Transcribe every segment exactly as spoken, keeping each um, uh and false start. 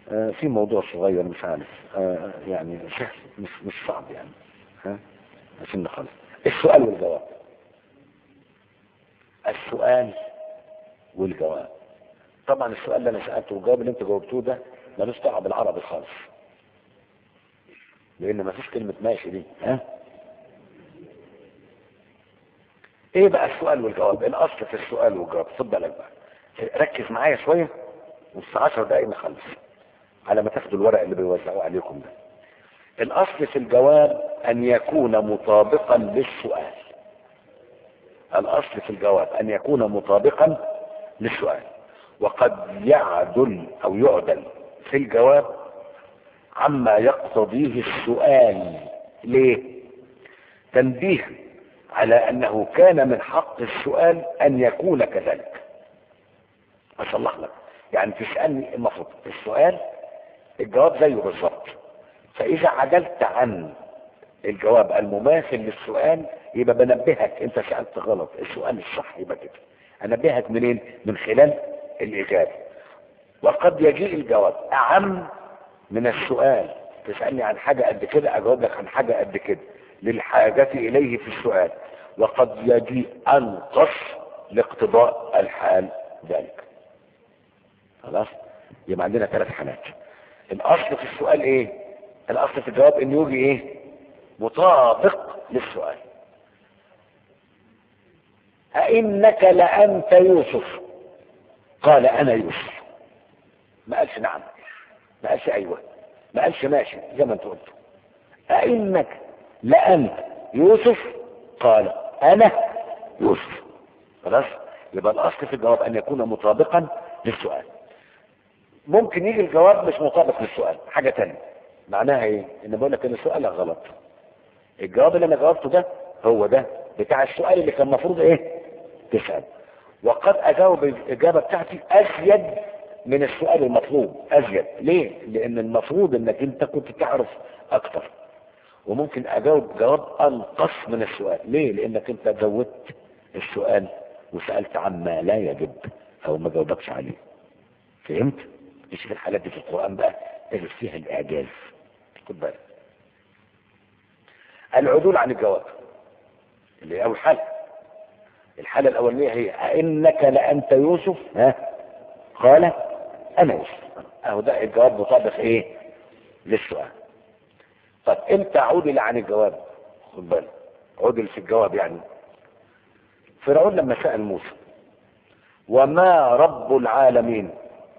آه في موضوع صغير مش عارف آه يعني سهل مش مش صعب يعني ها عشان نخلص. السؤال والجواب. السؤال والجواب. طبعا السؤال اللي انا سالته والجواب اللي انت جاوبتوه ده ملوش دعوه بالعربي خالص، لان ما فيش كلمه ماشي دي. ها ايه بقى السؤال والجواب؟ الاصل في السؤال والجواب، خد بالك بقى، ركز معايا شويه وفي عشر دقايق نخلص على ما تاخدوا الورق اللي بيوزعوه عليكم ده. الاصل في الجواب ان يكون مطابقا للسؤال. الاصل في الجواب ان يكون مطابقا للسؤال، وقد يعدل او يعدل في الجواب عما يقتضيه السؤال. ليه؟ تنبيه على انه كان من حق السؤال ان يكون كذلك. اصلح لك، يعني تسألني المفروض السؤال الجواب زيه بالظبط، فاذا عدلت عن الجواب المماثل للسؤال يبقى بنبهك انت سألت غلط، السؤال الصح يبقى كده. انبهك منين؟ من خلال الاجابة. وقد يجيء الجواب اعم من السؤال، تسألني عن حاجة قد كده اجاوب لك عن حاجة قد كده للحاجة اليه في السؤال، وقد يجيء انقص لاقتضاء الحال ذلك. خلاص؟ يبقى عندنا ثلاث حالات. الاصل في السؤال ايه؟ الاصل في الجواب ان يجي ايه؟ مطابق للسؤال. أئنك لأنت يوسف؟ قال أنا يوسف. ما قالش نعم، ما قالش أيوة، ما قالش ماشي زي ما انت قلت. أئنك لأنت يوسف؟ قال أنا يوسف. خلاص؟ يبقى الأصل في الجواب أن يكون مطابقا للسؤال. ممكن يجي الجواب مش مطابق للسؤال، حاجة تانية. معناها ايه؟ ان بقول لك ان سؤالك غلط. الجواب اللي انا جاوبته ده هو ده بتاع السؤال اللي كان المفروض ايه؟ تسأل. وقد اجاوب الاجابة بتاعتي ازيد من السؤال المطلوب. ازيد ليه؟ لان المفروض انك انت كنت تعرف اكتر. وممكن اجاوب جواب انقص من السؤال. ليه؟ لانك انت زودت السؤال وسألت عما لا يجب او ما جاوبكش عليه. فهمت؟ نشوف الحالات دي في القرآن بقى اللي فيها الاعجاز. خد بالك. العدول عن الجواب اللي هي اول حالة. الحالة الاولانية هي أئنك لأنت يوسف؟ ها؟ قال انا يوسف. اهو ده الجواب مطابق ايه؟ للسؤال. طب امتى عدل عن الجواب؟ خد بالك، عدل في الجواب يعني فرعون لما سأل موسى وما رب العالمين؟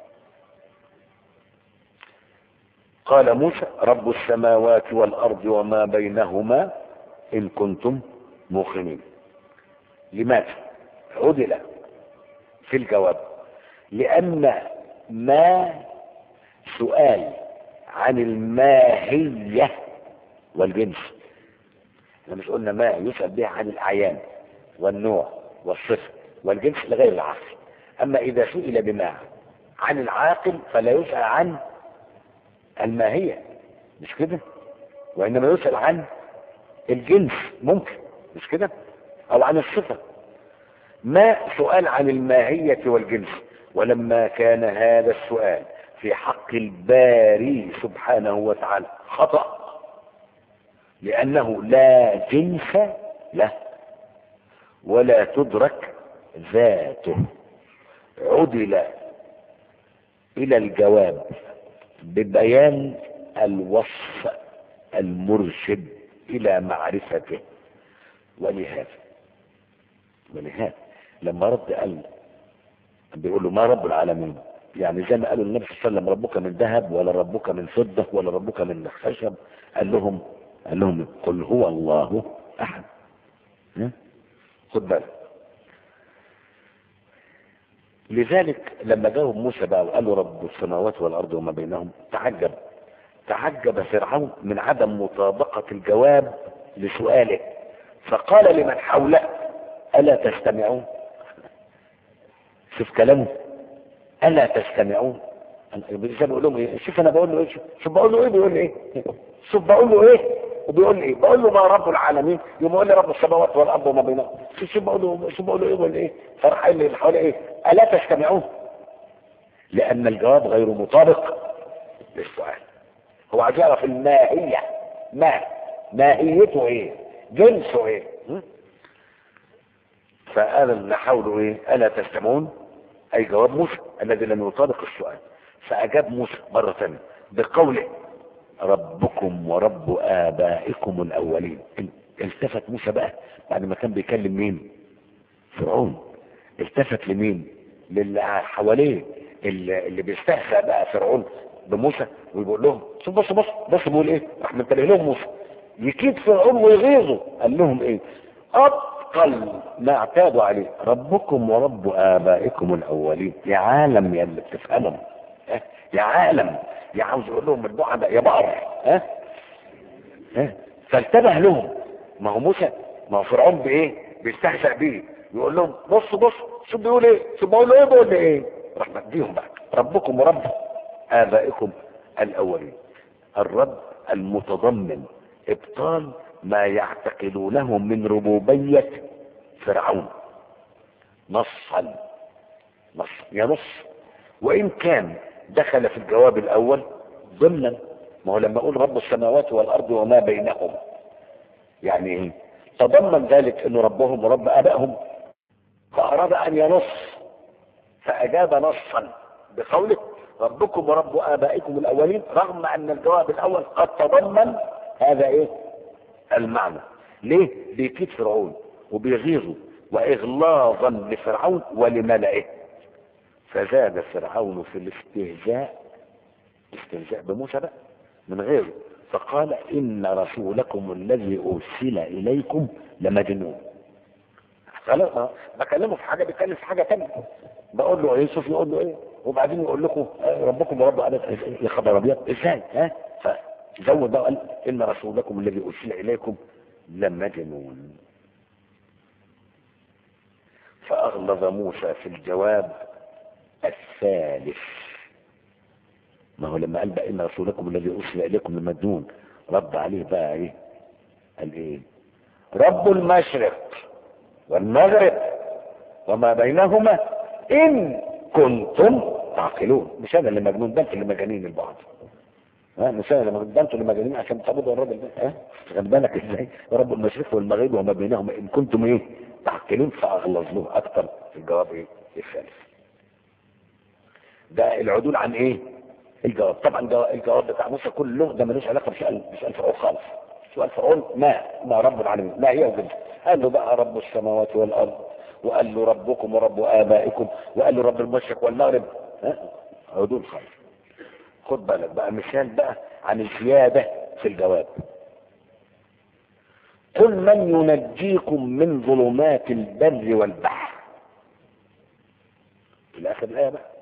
قال موسى رب السماوات والأرض وما بينهما إن كنتم موقنين. لماذا عدل في الجواب؟ لأن ما سؤال عن الماهية والجنس. احنا مش قلنا ما يسأل بها عن الأعيان والنوع والصفة والجنس لغير العاقل. أما إذا سئل بما عن العاقل فلا يسأل عن الماهية، مش كده؟ وإنما يسأل عن الجنس ممكن، مش كده؟ أو عن الصفة. ما سؤال عن الماهية والجنس. ولما كان هذا السؤال في حق الباري سبحانه وتعالى خطأ لأنه لا جنس له ولا تدرك ذاته، عدل إلى الجواب ببيان الوصف المرشد إلى معرفته. ولهذا ولهذا لما رد قال بيقول له ما رب العالمين، يعني زي ما قالوا النبي صلى الله عليه وسلم ربك من ذهب ولا ربك من فضة ولا ربك من خشب، قال لهم قال لهم قل هو الله أحد. خد بالك. لذلك لما جاوب موسى بقى وقال له رب السماوات والأرض وما بينهم تعجب تعجب فرعون من عدم مطابقة الجواب لسؤاله، فقال لمن حوله ألا تستمعون؟ شوف كلامه، ألا تستمعون؟ زي بقول لهم ايه؟ شوف انا بقول له ايه؟ شوف بقول له ايه بيقول لي ايه؟ شوف بقول له ايه وبيقول لي ايه؟ بقول له ما رب العالمين، يقوم يقول لي رب السماوات والارض وما بينهم. شوف شوف بقول له شوف بقول له ايه بيقول ايه؟ فرح اللي حوالي ايه؟ ألا تستمعون؟ لأن الجواب غير مطابق للسؤال. هو عايز يعرف الماهية، ما ماهيته ايه، جنسه ايه. فقال نحاولوا ايه، الا تستمعون، اي جواب موسى الذي لم يطابق السؤال. فاجاب موسى مرة ثانية بقوله ربكم ورب ابائكم الاولين. التفت موسى بقى بعد ما كان بيكلم مين؟ فرعون. التفت لمين؟ للي حواليه، اللي, اللي بيستهزأ بقى فرعون بموسى ويقول لهم شوف بص بص بص بيقول ايه. راح منتبه لهم موسى يكيد فرعون ويغيظه. قال لهم ايه؟ ابطل ما اعتادوا عليه، ربكم ورب ابائكم الاولين. يا عالم يا اللي بتفهمهم، ها يا عالم، يا عاوز يقول لهم الدعاء ده يا بقر. ها ها فانتبه لهم. ما هو موسى، ما هو فرعون بايه بيستهزأ بيه، يقول لهم بص بص شو بيقول ايه، شو بيقول ايه بيقول ايه. راح مديهم بقى ربكم ورب ابائكم الاولين. الرب المتضمن ابطال ما يعتقدونه من ربوبية فرعون نصا، نص ينص، وان كان دخل في الجواب الاول ضمنا. ما هو لما اقول رب السماوات والارض وما بينهما، يعني ايه؟ تضمن ذلك انه ربهم ورب ابائهم، فاراد ان ينص فاجاب نصا بقوله ربكم ورب ابائكم الاولين، رغم ان الجواب الاول قد تضمن هذا ايه المعنى. ليه؟ بيكيد فرعون وبيغيظه واغلاظا لفرعون ولملئه. فزاد فرعون في الاستهزاء، استهزاء بموسى بقى من غيره، فقال ان رسولكم الذي ارسل اليكم لمجنون. خلاص بكلمه في حاجه بيتكلم في حاجه ثانيه، بقول له ايه شوف يقول له ايه، وبعدين يقول لكم ربكم ورب ابائكم. يا خبر ابيض ازاي؟ ها فزود بقى قال ان رسولكم الذي ارسل اليكم لمجنون. فاغلظ موسى في الجواب الثالث. ما هو لما قال بقى ان رسولكم الذي ارسل اليكم لمجنون، رد عليه بقى ايه؟ قال ايه؟ رب المشرق والمغرب وما بينهما ان كنتم تعقلون. مش انا اللي مجنون، ده انتوا اللي مجانين البعض. ها مش انا اللي مجنون، ده انتوا اللي مجانين عشان تعبدوا الراجل ده. ها خد بالك ازاي؟ رب المشرق والمغرب وما بينهما ان كنتم ايه تعقلون. فاغلظ له اكثر في الجواب ايه الثالث. ده العدول عن ايه الجواب. طبعا الجواب بتاع موسى كله ده ملوش علاقه بسؤال بسؤال فرعون خالص. سؤال فرعون ما ما رب العالمين، ما هي وجد. قال له بقى رب السماوات والارض، وقال له ربكم ورب ابائكم، وقال له رب المشرق والمغرب. ها عدول خالص. خد بالك بقى مثال بقى عن الزياده في الجواب. قل من ينجيكم من ظلمات البر والبحر الى اخر الايه بقى.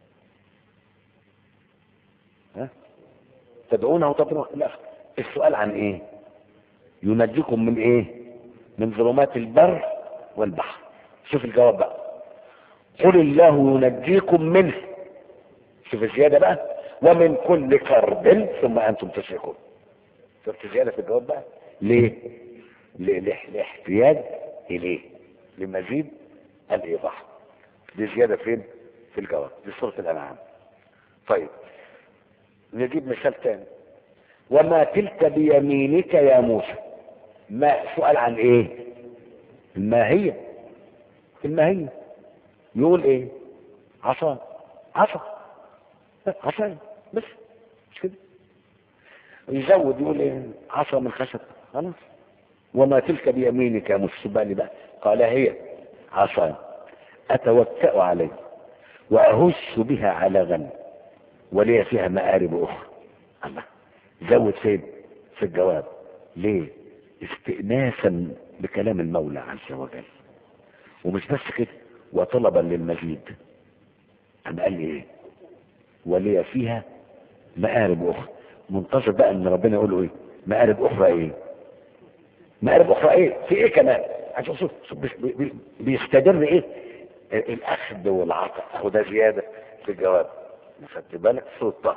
ها تدعونه وتضرون الى اخر. السؤال عن ايه؟ ينجيكم من ايه؟ من ظلمات البر والبحر. شوف الجواب بقى. قل الله ينجيكم منه، شوف الزياده بقى، ومن كل كرب ثم انتم تشركون. شفت زياده في الجواب بقى ليه؟ لاحتياج اليه، لمزيد الايضاح. دي زياده فين؟ في الجواب. دي سوره الانعام. طيب نجيب مثال تاني. وما تلك بيمينك يا موسى. ما سؤال عن ايه؟ الماهيه. الماهيه يقول ايه؟ عصا. عصا عصا بس مش كده. يزود يقول ايه؟ عصا من خشب. خلاص. وما تلك بيمينك يا موسى بالي بقى. قال هي عصا اتوكأ عليه واهش بها على غنم ولي فيها مآرب اخرى. الله زود فين؟ في الجواب. ليه؟ استئناسا بكلام المولى عز وجل. ومش بس كده، وطلبا للمزيد. أنا قال لي ايه؟ ولي فيها مآرب اخرى. منتظر بقى ان ربنا يقول له ايه؟ مآرب اخرى ايه؟ مآرب اخرى ايه؟ في ايه كمان؟ عشان شوف بيستدر ايه؟ الاخذ والعطاء. اهو ده زياده في الجواب. خدت بالك؟ سلطه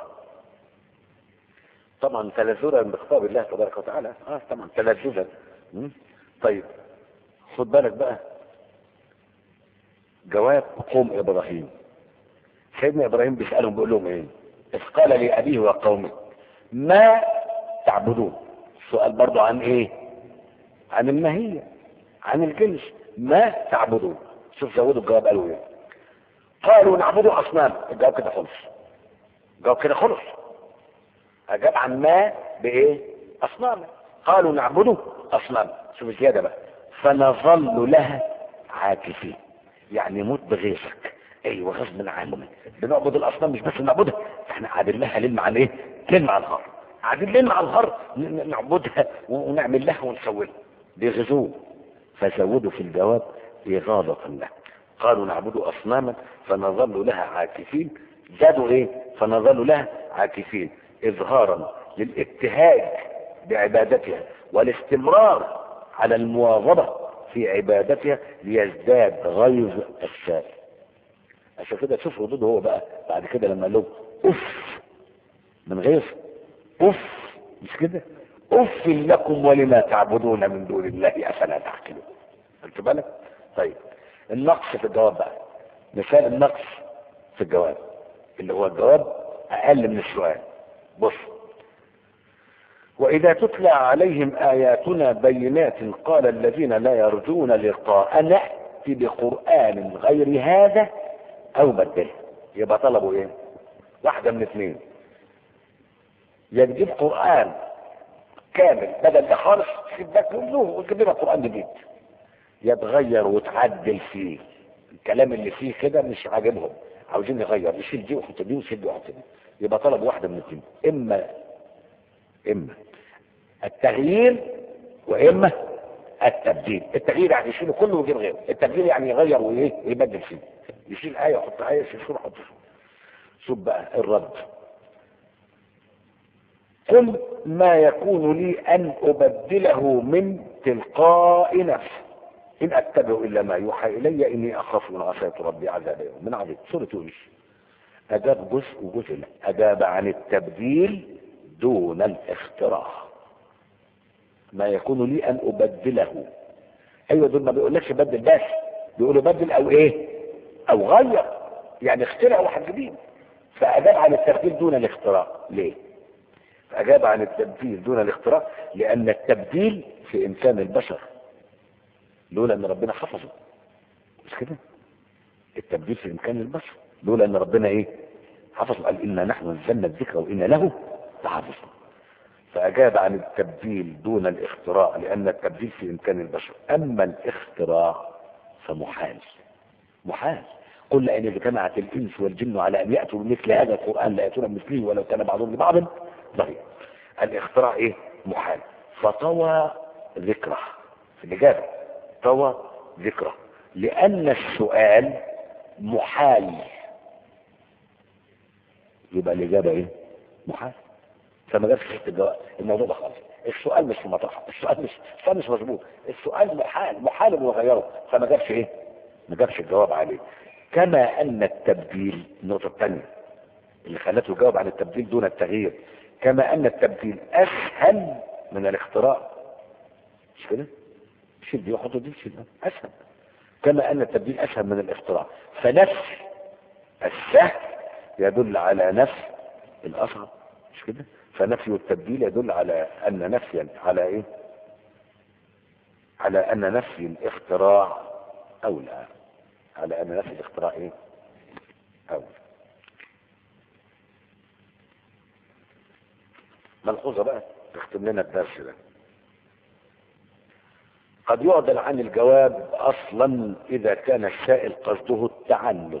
طبعا تلذذا بخطاب الله تبارك وتعالى. اه طبعا تلذذا. طيب خد بالك بقى. جواب قوم ابراهيم. سيدنا ابراهيم بيسالهم بيقول لهم ايه؟ إذ قال لأبيه وقومه ما تعبدون. السؤال برضو عن ايه؟ عن الماهية، عن الجنس. ما تعبدون. شوف زودوا الجواب قالوا ايه؟ قالوا نعبد اصنام. الجواب كده خلص، الجواب كده خلص. اجاب عن ما بايه؟ اصنام. قالوا نعبد اصنام. شوف الزياده بقى، فنظل لها عاكفين. يعني موت بغيظك. ايوه غصب عننا بنعبد الاصنام، مش بس نعبدها، احنا قاعدين لها ليل مع ايه؟ ليل مع نهار، قاعدين ليل مع نهار نعبدها ونعمل لها ونسوي لها. بيغزوه فزودوا في الجواب إغاظة له. قالوا نعبد أصناما فنظل لها عاكفين. زادوا ايه؟ فنظل لها عاكفين إظهارا للابتهاج بعبادتها والاستمرار على المواظبة في عبادتها ليزداد غيظ السائل. عشان كده تشوف ردوده هو بقى بعد كده لما قال لهم اف من غيظ. اف مش كده؟ اف لكم ولما تعبدون من دون الله افلا تعقلون. خدت بالك؟ طيب النقص في الجواب بقى، مثال النقص في الجواب اللي هو الجواب اقل من السؤال. بص، واذا تتلى عليهم اياتنا بينات قال الذين لا يرجون لقاءنا ائت بقران غير هذا او بدله. يبقى طلبوا ايه؟ واحده من اثنين، يا تجيب قران كامل بدل ده خالص سيبك منه وتجيب لنا قران جديد، يتغير وتعدل فيه الكلام اللي فيه كده مش عاجبهم، عاوزين نغير، نشيل دي وحط دي ونشيل دي وحط دي. يبقى طلب واحده من الاثنين، اما اما التغيير واما التبديل. التغيير يعني يشيله كله ويجيب غيره، التبديل يعني يغير وايه ويبدل فيه، يشيل ايه يحط ايه، يشيل سوره يحط سوره. شوف بقى الرد، قل ما يكون لي ان ابدله من تلقاء نفسي ان اتبع الا ما يوحى الي اني اخاف ان عصيت ربي عذاب يوم من عظيم. سوره يونس اجاب جزء وجزء لا. اجاب عن التبديل دون الاختراع. ما يكون لي ان ابدله. ايوه دول ما بيقولكش بدل بس، بيقولوا بدل او ايه او غير، يعني اخترع واحد جديد. فاجاب عن التبديل دون الاختراع. ليه؟ فاجاب عن التبديل دون الاختراع لان التبديل في امكان البشر لولا ان ربنا حفظه. مش كده؟ التبديل في امكان البشر لولا ان ربنا ايه حفظه. قال انا نحن نزلنا الذكر وانا له لحافظون. فاجاب عن التبديل دون الاختراع لان التبديل في امكان البشر. اما الاختراع فمحال. محال. قل ان اجتمعت الانس والجن على ان ياتوا بمثل هذا القران لا ياتون بمثله ولو كان بعضهم لبعض ظهير. الاختراع ايه؟ محال. فطوى ذكره في الاجابه، طوى ذكره لان السؤال محال. يبقى الاجابه ايه؟ محال. فما جابش حته الجواب الموضوع ده خالص. السؤال مش في مطرحه، السؤال مش السؤال مش مظبوط، السؤال محال محال وغيره، فما جابش ايه؟ ما جابش الجواب عليه. كما ان التبديل، النقطه الثانيه اللي خلته يجاوب عن التبديل دون التغيير، كما ان التبديل اسهل من الاختراع. مش كده؟ شيل دي وحط دي، شيل اسهل. كما ان التبديل اسهل من الاختراع، فنفي السهل يدل على نفي الاصعب. مش كده؟ فنفي التبديل يدل على ان نفيا على ايه؟ على ان نفي الاختراع اولى، على ان نفي الاختراع ايه؟ اولى. ملحوظه بقى تختم لنا الدرس ده. قد يعدل عن الجواب اصلا اذا كان السائل قصده التعنت.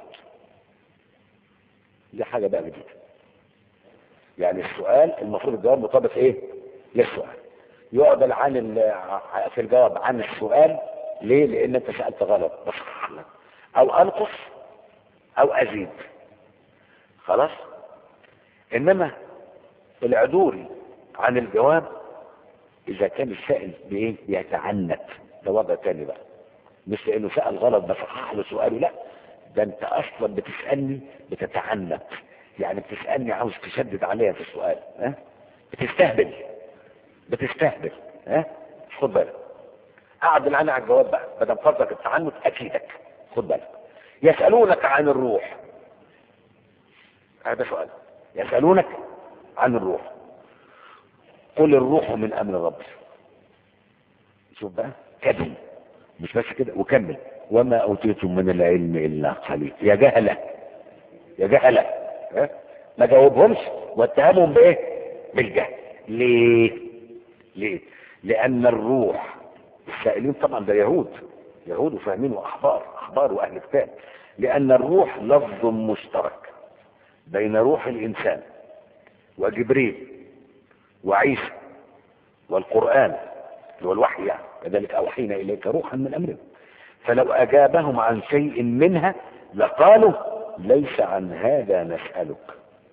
دي حاجه بقى جديده. يعني السؤال المفروض الجواب مطابق ايه للسؤال. يعدل عن في الجواب عن السؤال. ليه؟ لان انت سالت غلط بصحح لك او انقص او ازيد. خلاص. انما العدول عن الجواب اذا كان السائل بايه يتعنت، ده وضع تاني بقى. مش لانه سال غلط بصحح له سؤاله، لا، ده انت اصلا بتسالني بتتعنت، يعني بتسالني عاوز تشدد عليها في السؤال. ها؟ بتستهبل بتستهبل ها؟ خد بالك. اعدل انا على الجواب بقى بدل فرضك التعنت اكيدك. خد بالك. يسالونك عن الروح، هذا سؤال. يسألونك عن الروح قل الروح من امر ربي. شوف بقى كمل، مش بس كده وكمل، وما اوتيتم من العلم الا قليل. يا جهله يا جهله، ها ما جاوبهمش واتهمهم بايه؟ بالجهل. ليه؟ ليه؟ لان الروح السائلين طبعا ده يهود يهود وفاهمين واحبار احبار واهل كتاب، لان الروح لفظ مشترك بين روح الانسان وجبريل وعيسى والقرآن اللي هو الوحي يعني، كذلك اوحينا اليك روحا من امرنا. فلو اجابهم عن شيء منها لقالوا ليس عن هذا نسألك.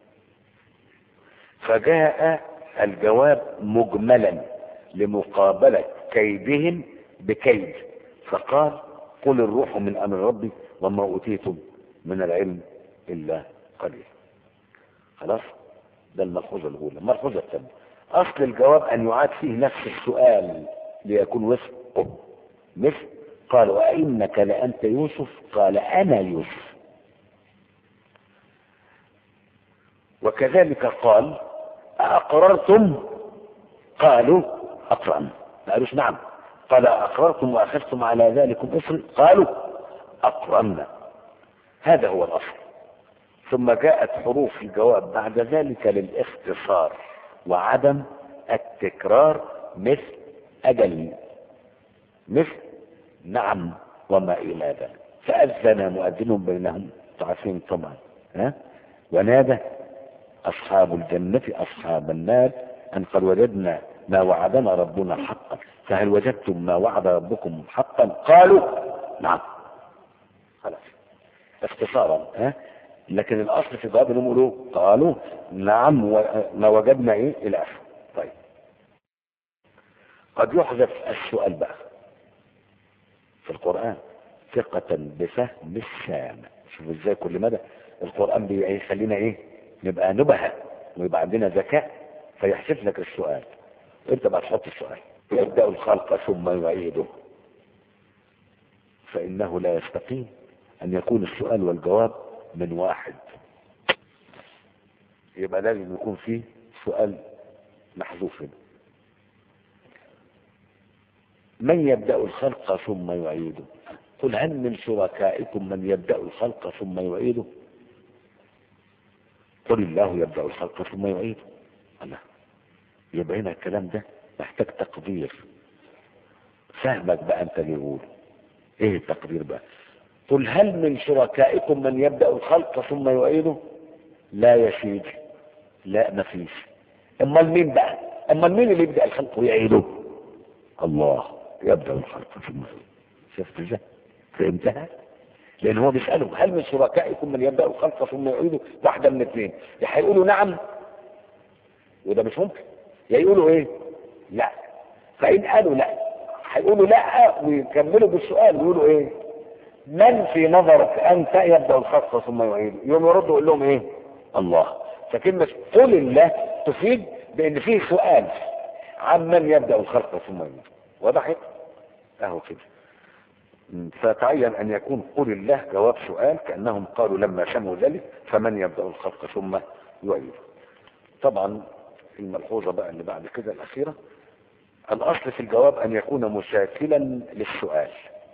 فجاء الجواب مجملا لمقابلة كيدهم بكيد، فقال قل الروح من امر ربي وما اوتيتم من العلم الا قليل. خلاص، ده الملحوظة الاولى. الملحوظة الثانية، اصل الجواب ان يعاد فيه نفس السؤال ليكون وفقه، مثل قال وانك لانت يوسف قال انا يوسف. وكذلك قال أأقررتم قالوا أقررنا، ما قالوش نعم. قال أقررتم وأخذتم على ذلكم إصري قالوا أقررنا. هذا هو الأصل. ثم جاءت حروف الجواب بعد ذلك للاختصار وعدم التكرار، مثل أجل، مثل نعم وما إلى ذلك. فأذن مؤذن بينهم، تعرفين طبعا، ها؟ ونادى أصحاب الجنة أصحاب النار أن قد وجدنا ما وعدنا ربنا حقا فهل وجدتم ما وعد ربكم حقا قالوا نعم. خلاص اختصارا، ها؟ لكن الأصل في الجواب انهم يقولوا قالوا نعم وما وجدنا ايه الى اخره. طيب قد يحذف السؤال بقى في القرآن ثقة بفهم السامع. شوف ازاي كل مدى القرآن بيخلينا ايه نبقى نبهة ويبقى عندنا ذكاء، فيحذف لك السؤال انت بقى تحط السؤال. يبدأ الخلق ثم يعيده، فإنه لا يستقيم أن يكون السؤال والجواب من واحد، يبقى لازم يكون فيه سؤال محذوف. من يبدأ الخلق ثم يعيده قل هل من شركائكم من يبدأ الخلق ثم يعيده قل الله يبدأ الخلق ثم يعيده. الله، يبقى هنا الكلام ده محتاج تقدير. فهمك بقى انت اللي يقول ايه التقدير بقى. قل هل من شركائكم من يبدأ الخلق ثم يعيده؟ لا يا سيدي، لا مفيش. امال مين بقى؟ امال مين اللي يبدأ الخلق ويعيده؟ الله يبدأ الخلق ثم يعيده. شفت ازاي؟ فهمتها؟ لان هو بيسألهم هل من شركائكم من يبدأ الخلق ثم يعيده؟ واحدة من اثنين، يا هيقولوا نعم وده مش ممكن، يا يقولوا ايه لا. فإن قالوا لا هيقولوا لا ويكملوا بالسؤال ويقولوا ايه من في نظرك انت يبدأ الخلق ثم يعيده؟ يوم يردوا يقول لهم ايه الله. فكلمة قل الله تفيد بان فيه سؤال عن من يبدأ الخلق ثم يعيده. وضحت اهو كده. فتعين ان يكون قل الله جواب سؤال، كأنهم قالوا لما سمعوا ذلك فمن يبدأ الخلق ثم يعيده. طبعا الملحوظة بقى اللي بعد كده الأخيرة، الأصل في الجواب أن يكون مشاكلا للسؤال.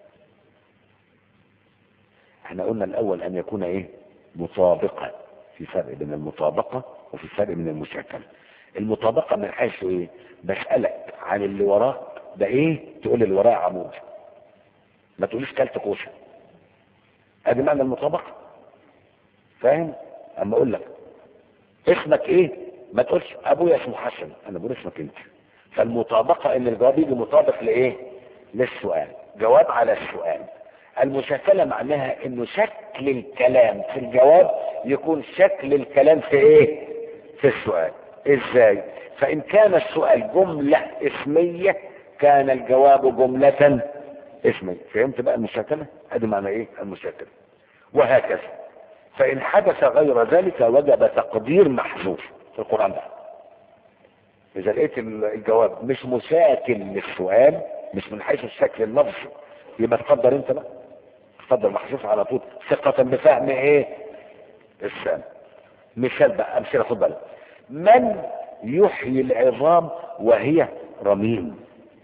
احنا قلنا الأول أن يكون إيه مطابقة، في فرق بين المطابقة وفي فرق من المشاكلة. المطابقة من حيث إيه بسألك عن اللي وراك ده إيه تقول اللي وراء عمود، ما تقوليش كلت كوشة. ادي معنى المطابقة، فاهم؟ اما اقول لك اسمك ايه ما تقولش ابويا اسمه حسن، انا بقول اسمك انت. فالمطابقة ان الجواب يجي مطابق لايه للسؤال، جواب على السؤال. المشاكلة معناها انه شكل الكلام في الجواب يكون شكل الكلام في ايه في السؤال. ازاي؟ فان كان السؤال جملة اسمية كان الجواب جملة اسمي. فهمت بقى المشاكلة؟ ادي معنى ايه المشاكلة. وهكذا فان حدث غير ذلك وجب تقدير محذوف في القرآن ده. اذا لقيت الجواب مش مشاكل للسؤال، مش من حيث الشكل اللفظي، يبقى تقدر انت بقى تقدر محذوف على طول ثقة بفهم ايه السامع. مثال بقى، امثله، خد بالك. من يحيي العظام وهي رميم؟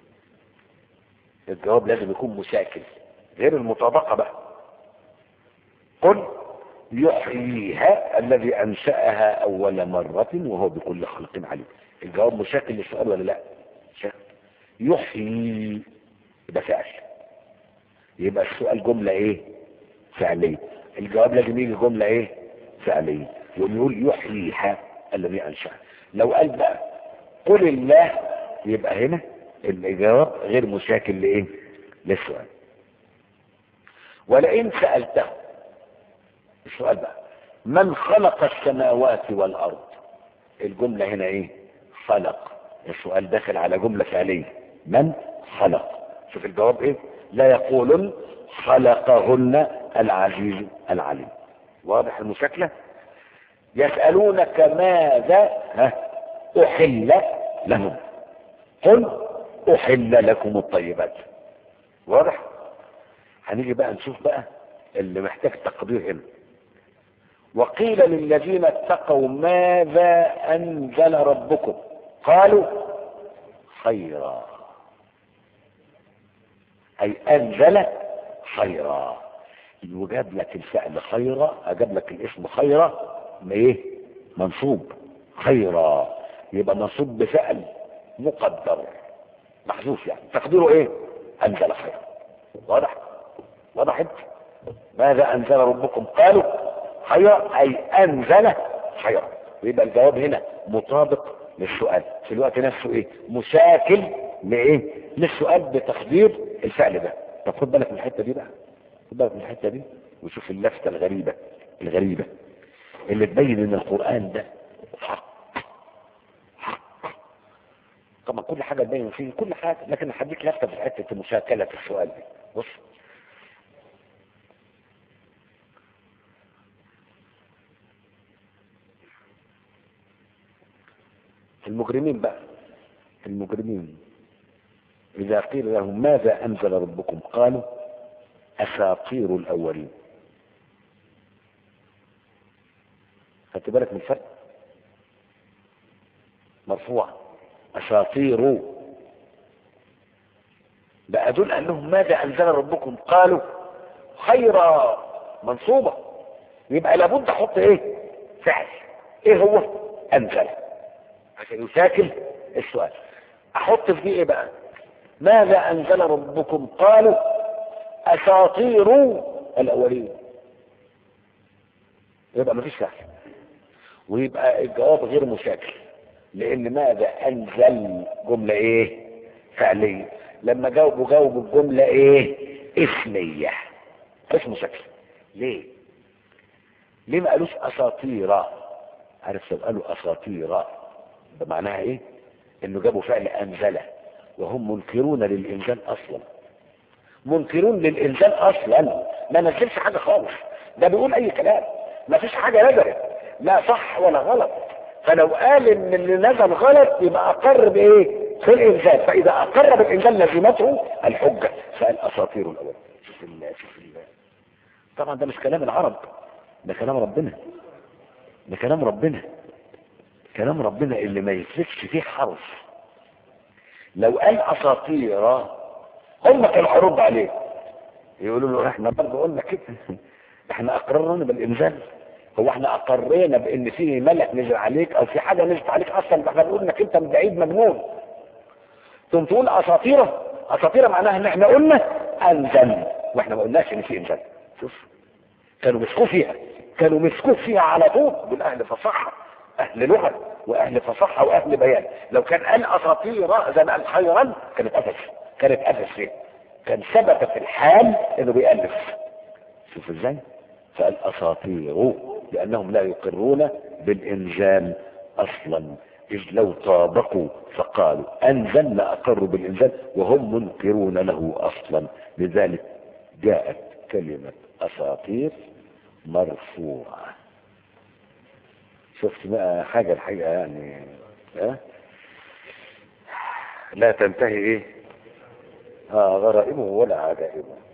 الجواب لازم يكون مشاكل غير المطابقه بقى. قل يحييها الذي انشاها اول مره وهو بكل خلق عليم. الجواب مشاكل للسؤال ولا لا؟ شاكل. يحيي ده فعل، يبقى السؤال جمله ايه؟ فعليه. الجواب لازم يجي جمله ايه؟ فعليه. ويقول يحييها الذي انشاها. لو قال بقى قل الله، يبقى هنا الجواب غير مشاكل لايه؟ للسؤال. ولئن سألته، السؤال بقى، من خلق السماوات والارض؟ الجملة هنا ايه؟ خلق. السؤال داخل على جملة فعلية، من خلق. شوف الجواب ايه؟ لا يقولن خلقهن العزيز العليم. واضح المشاكلة؟ يسألونك ماذا ها أحل لهم؟ قل أحل لكم الطيبات. واضح؟ هنيجي بقى نشوف بقى اللي محتاج تقدير هنا. وقيل للذين اتقوا ماذا أنزل ربكم؟ قالوا خيرا، أي أنزل خيرا. وجاب لك الفعل خيرا، أجاب لك الاسم خيرا ايه؟ منصوب. خيرا يبقى منصوب بفعل مقدر محذوف، يعني تقديره ايه؟ انزل خيرا. واضح؟ وضحت؟ ماذا انزل ربكم؟ قالوا خيرا، اي انزل خيرا. ويبقى الجواب هنا مطابق للسؤال، في الوقت نفسه ايه؟ مشاكل لايه؟ للسؤال بتقدير الفعل ده. طب خد بالك من الحته دي بقى، خد بالك من الحته دي وشوف اللفته الغريبه الغريبه اللي تبين ان القرآن ده حق. حق طبعا كل حاجة تبين فيه كل حاجة، لكن هديك لفتة في حتة مشاكلة السؤال دي. بص، المجرمين بقى، المجرمين إذا قيل لهم ماذا أنزل ربكم قالوا أساطير الأولين. خدت بالك من الفرق؟ مرفوع أساطير، بقى دول قال لهم ماذا أنزل ربكم قالوا خيرا، منصوبة. يبقى لابد أحط إيه؟ فعل. إيه هو؟ أنزل، عشان يشاكل السؤال. أحط في دي إيه بقى؟ ماذا أنزل ربكم قالوا أساطير الأولين. يبقى مفيش فعل، ويبقى الجواب غير مشاكل، لان ماذا انزل جملة ايه؟ فعلية. لما جاوبوا جاوبوا الجملة ايه؟ اسمية، مش مشاكل. ليه؟ ليه ما قالوش اساطيرا؟ عارف لو قالوا اساطيرا بمعناها ايه؟ انه جابوا فعل انزل وهم منكرون للانزال اصلا. منكرون للانزال اصلا، ما نزلش حاجة خالص، ده بيقول اي كلام، ما فيش حاجة نزلت، لا صح ولا غلط. فلو قال ان اللي نزل غلط يبقى اقر بايه؟ في الانزال. فاذا اقر بالانزال لزمته الحجة، فقال اساطير الاول. شوف الله، شوف الله. طبعا ده مش كلام العرب، ده كلام ربنا، ده كلام ربنا، كلام ربنا اللي ما يفلتش فيه حرف. لو قال اساطير هم كانوا هيرد عليه، يقولوا له احنا برضه قلنا كده، احنا اقررنا بالانزال. هو احنا اقرينا بان في ملك نزل عليك او في حاجه نزلت عليك اصلا؟ احنا بنقول انك انت بعيد مجنون. ثم تقول اساطيره. اساطيره معناها ان احنا قلنا انزل واحنا ما قلناش ان في انزال. شوف، كانوا مسكوا فيها، كانوا مسكوا فيها على طول. دول اهل فصاحه، اهل لغه واهل فصاحه واهل بيان. لو كان قال اساطير زي ما قال خيرا كانت قفش، كانت قفش فيه، كان ثبت في الحال انه بيألف. شوف ازاي؟ فقال اساطير لانهم لا يقرون بالانزال اصلا، اذ لو طابقوا فقالوا انزل لاقروا بالانزال وهم منكرون له اصلا. لذلك جاءت كلمة اساطير مرفوعة. شفت بقى حاجة الحقيقة يعني اه؟ لا تنتهي ايه؟ اه غرائبه ولا عجائبه.